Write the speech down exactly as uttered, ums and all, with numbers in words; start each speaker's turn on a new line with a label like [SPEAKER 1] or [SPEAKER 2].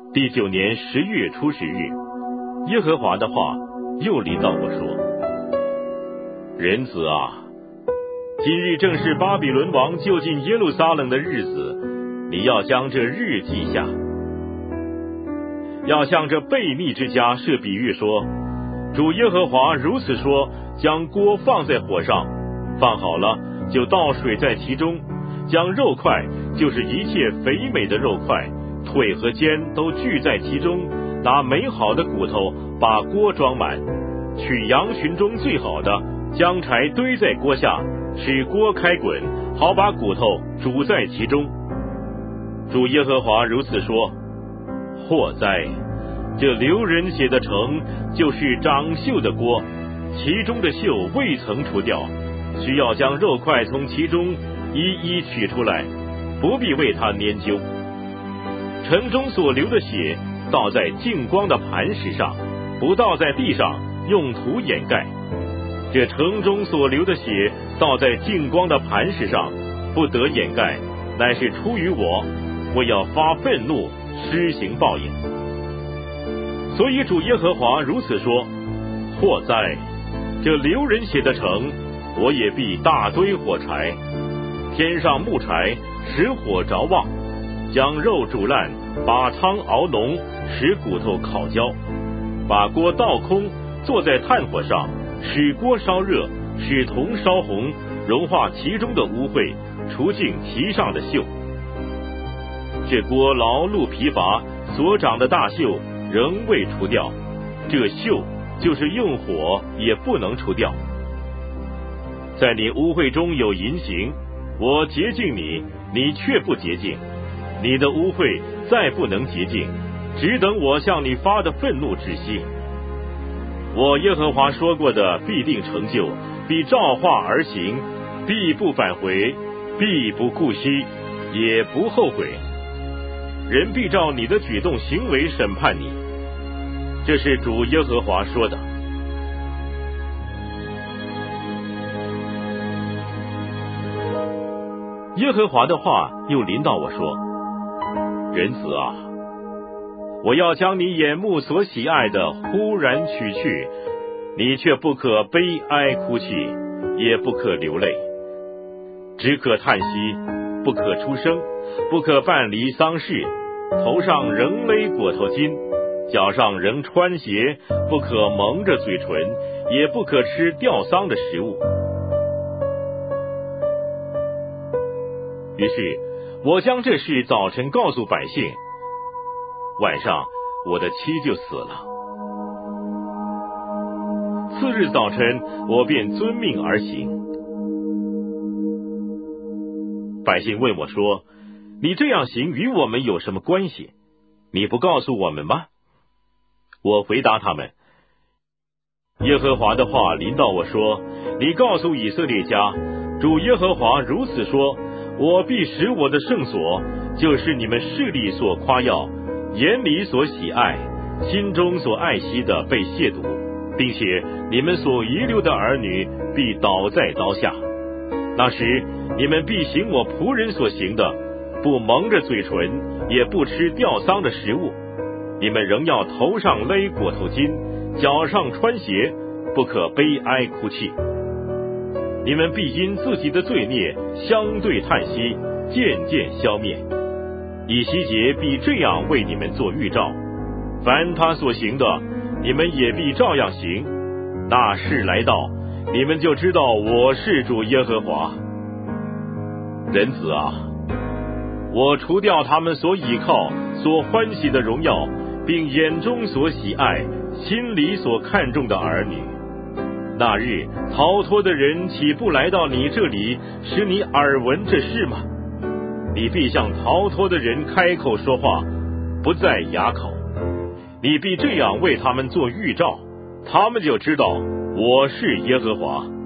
[SPEAKER 1] 第九年十月初十日，耶和华的话又临到我说：人子啊，今日正是巴比伦王就近耶路撒冷的日子，你要将这日记下，要向这悖逆之家设比喻说，主耶和华如此说，将锅放在火上，放好了就倒水在其中，将肉块，就是一切肥美的肉块，腿和肩都聚在其中，拿美好的骨头把锅装满，取羊群中最好的，将柴堆在锅下，使锅开滚，好把骨头煮在其中。主耶和华如此说：祸哉！这流人血的城，就是长锈的锅，其中的锈未曾除掉，需要将肉块从其中一一取出来，不必为它研究。城中所流的血，倒在净光的磐石上，不倒在地上，用土掩盖。这城中所流的血，倒在净光的磐石上，不得掩盖，乃是出于我，我要发愤怒，施行报应。所以主耶和华如此说：祸哉！这流人血的城，我也必大堆火柴，天上木柴，使火着旺，将肉煮烂，把汤熬浓，使骨头烤焦，把锅倒空，坐在炭火上，使锅烧热，使铜烧红，融化其中的污秽，除尽其上的锈。这锅劳碌疲乏所长的大锈仍未除掉，这锈就是用火也不能除掉。在你污秽中有淫行，我洁净你，你却不洁净，你的污秽再不能洁净，只等我向你发的愤怒止息。我耶和华说过的必定成就，必照话而行，必不返回，必不顾惜，也不后悔。人必照你的举动行为审判你，这是主耶和华说的。耶和华的话又临到我说：人子啊，我要将你眼目所喜爱的忽然取去，你却不可悲哀哭泣，也不可流泪，只可叹息，不可出声，不可办理丧事，头上仍勒裹头巾，脚上仍穿鞋，不可蒙着嘴唇，也不可吃吊丧的食物。于是我将这事早晨告诉百姓，晚上我的妻就死了。次日早晨我便遵命而行。百姓问我说：你这样行与我们有什么关系？你不告诉我们吗？我回答他们：耶和华的话临到我说，你告诉以色列家，主耶和华如此说，我必使我的圣所，就是你们势力所夸耀，眼里所喜爱，心中所爱惜的被亵渎，并且你们所遗留的儿女必倒在刀下。那时你们必行我仆人所行的，不蒙着嘴唇，也不吃吊丧的食物。你们仍要头上勒裹头巾，脚上穿鞋，不可悲哀哭泣。你们必因自己的罪孽相对叹息，渐渐消灭。以西结必这样为你们做预兆，凡他所行的，你们也必照样行。那事来到，你们就知道我是主耶和华。人子啊，我除掉他们所倚靠、所欢喜的荣耀，并眼中所喜爱、心里所看重的儿女。那日逃脱的人岂不来到你这里，使你耳闻这事吗？你必向逃脱的人开口说话，不再哑口。你必这样为他们做预兆，他们就知道我是耶和华。